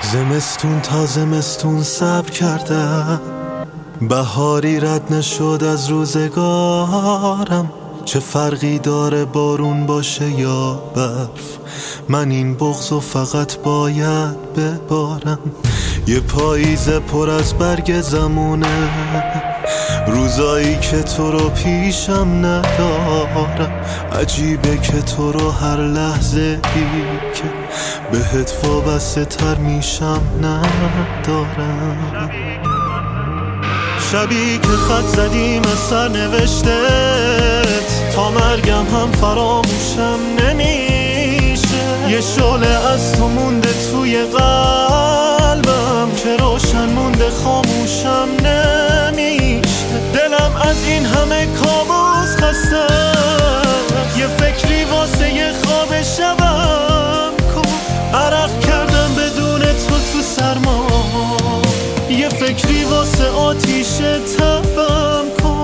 زمستون تا زمستون صبر کردم، بهاری رد نشد از روزگارم. چه فرقی داره بارون باشه یا برف، من این بغضو فقط باید ببارم. یه پاییز پر از برگ زمونه، روزایی که تو رو پیشم ندارم. عجیبه که تو رو هر لحظه ای که بهت وابسته تر میشم ندارم. شبی که خط زدیم از سر نوشتت، تا مرگم هم فراموشم نمیشه. یه شعله از تو مونده توی قلبم که روشن مونده خاموشم نمیشه. دلم از این همه کابوس خسته، یه فکری واسه یه خواب شبم کن. عرق کردم بدون تو سرما، یه فکری واسه آتیش تبم کن.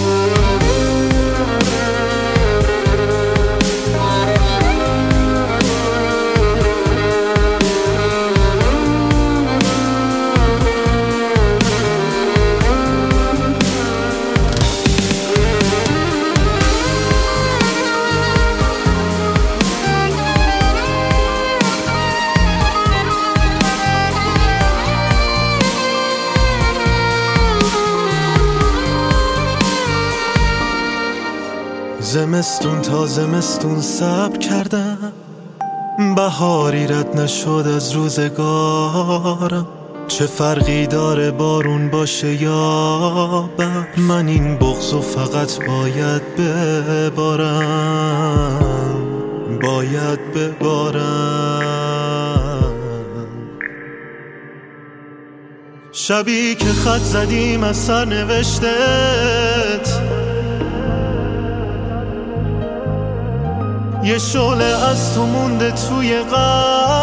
زمستون تا زمستون صبر کردم، بهاری رد نشد از روزگارم. چه فرقی داره بارون باشه یا برف، من این بغضو فقط باید ببارم، باید ببارم. شبی که خط زدیم از سر نوشتت، یه شعله از تو مونده توی قلبم